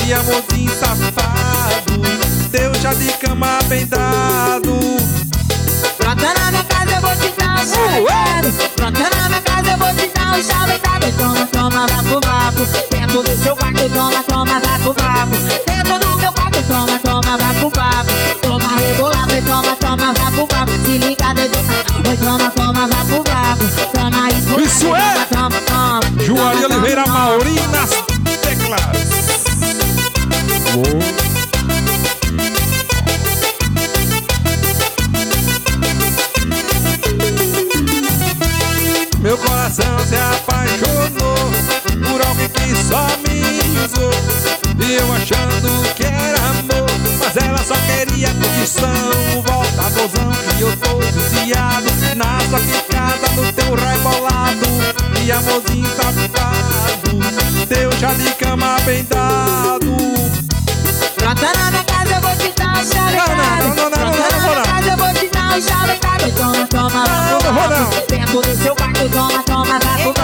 E amorzinho safado, teu chá de cama bem dado. Pronta na minha casa, eu vou te dar um chaveado. Pronta na minha casa, eu vou te dar um chaveado. Toma, toma, vapo, vapo. Dentro do seu quarto, toma, toma, vapo, vapo. Dentro do meu quarto, toma, toma, vapo, vapo. Toma, rebolado, toma, toma, vapo, vapo. Se liga, dedinho, oi, toma, toma, vapo, vapo. Toma, isso, Isso é toma, toma. Juari Oliveira Mauri nas teclas. Meu coração se apaixonou por alguém que só me usou. E eu achando que era amor, mas ela só queria curtição. Volta, gozão, que eu tô viciado na sua picada, no teu rebolado. E amorzinho safado, teu chá de cama bem dado. Pronta na minha casa, eu vou te dar um chaveado. Pronta na minha casa, eu vou te dar um chaveado. Toma, toma, vapo, vapo. Dentro do seu quarto, toma, toma, vapo,